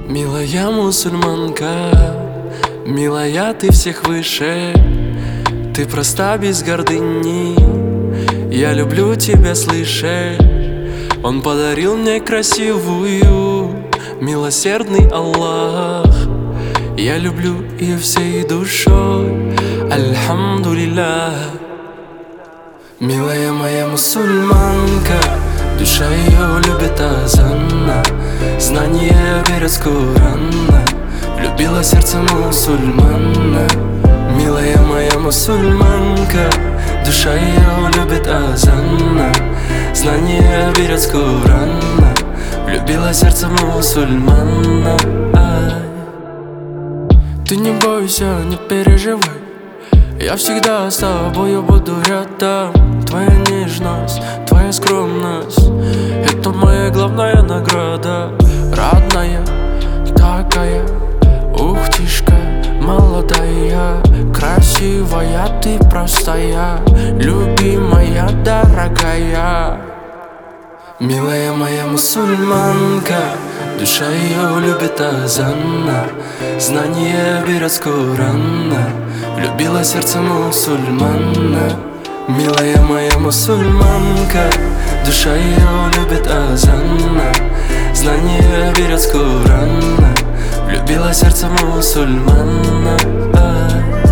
Милая мусульманка, милая, ты всех выше. Ты проста без гордыни, я люблю тебя слышать. Он подарил мне красивую, милосердный Аллах. Я люблю ее всей душой, альхамдулиллах. Милая моя мусульманка, душа ее любит азана, знания верят с Корана, любила сердце мусульмана. Милая моя мусульманка, душа ее любит азана, знания верят с Корана, любила сердце мусульмана. Ты не бойся, не переживай, я всегда с тобою буду рядом. Твоя нежность, твоя скромность — это моя главная награда. Родная, такая, ухтишка, молодая, красивая, ты простая, любимая, дорогая. Милая моя мусульманка, душа ее любит азана, знания берет с Корана, любила сердце мусульмана. Милая моя мусульманка, душа ее любит азана, знания берет с Корана, любила сердце мусульмана.